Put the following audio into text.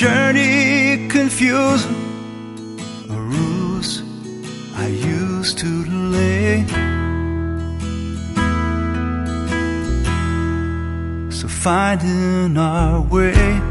journey confusing, a ruse I used to delay. So finding our way